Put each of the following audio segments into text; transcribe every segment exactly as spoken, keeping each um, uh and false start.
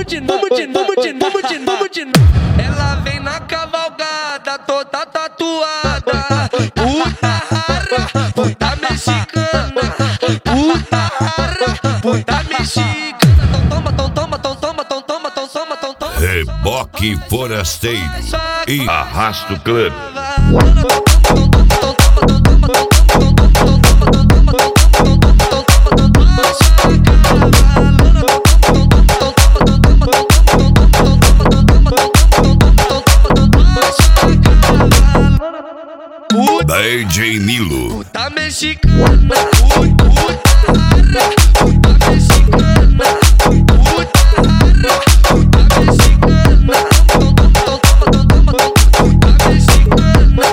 vamos de novo, vamos de novo, vamos de novo, vamos de novo, de novo. Ela vem na cavalgada, toda tatuada. Puta rara, puta mexicana. Puta rara, puta mexicana. Toma, toma, toma, toma, toma, toma, toma, toma, toma. Reboque Forasteiro e Arrasto Club. D J Nilo. Puta mexicana, puta rara, puta mexicana, puta rara, puta mexicana, puta mexicana,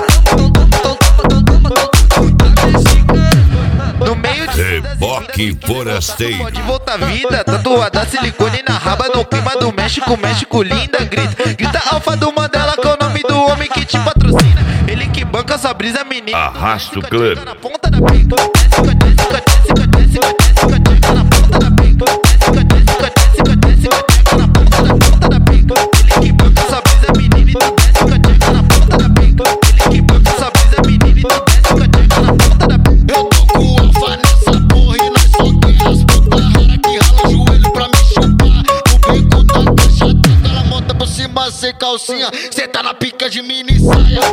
puta mexicana. No meio de Reboque Forasteiro. Pode voltar vida, tatuada silicone na raba no clima do México, México linda, grita, grita alfa do Mandela que é o nome do homem que te patrocina. Ele que banca sua brisa, menina. Arrasto Club. Na ponta da pica, desce, desce, desce, desce, desce, na ponta da pica, desce, desce, desce, desce, na ponta da ponta da pica. Ele que banca sua brisa, menina, e tu desce, desce, na ponta da pica. Ele que banca sua brisa, menina, e tu desce, desce, na ponta da pica. Eu tô com alfa nessa porra e nós só quer as puta rara que rala o joelho pra me chupar. No bico da caixa teta, ela monta por cima sem calcinha. Cê tá na pica de mini saia.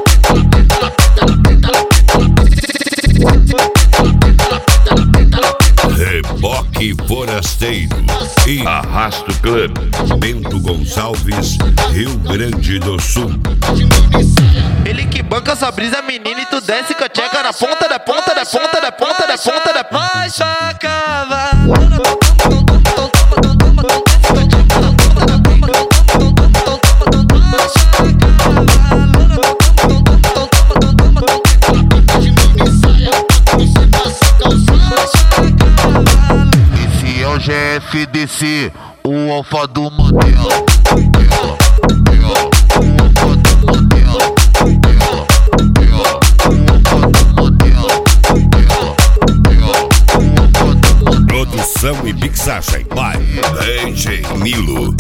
Reboque Forasteiro e Arrasto Club. Bento Gonçalves, Rio Grande do Sul. Ele que banca sua brisa, menina, e tu desce com a tcheca na ponta da ponta da ponta da ponta da ponta da ponta. Vai só cavalando. Esse é o G F D C, o alfa do Mandela. Produção e mixagem by D J Nilo.